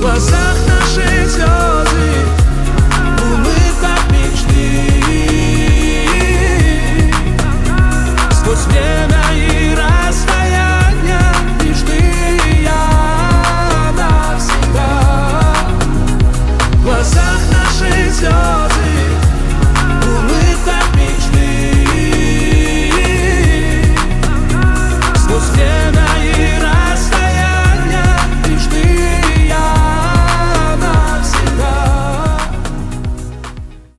глазах наши слезы, умыт как мечты. Сквозь время и расстояние лишь ты и я навсегда. В глазах наши слезы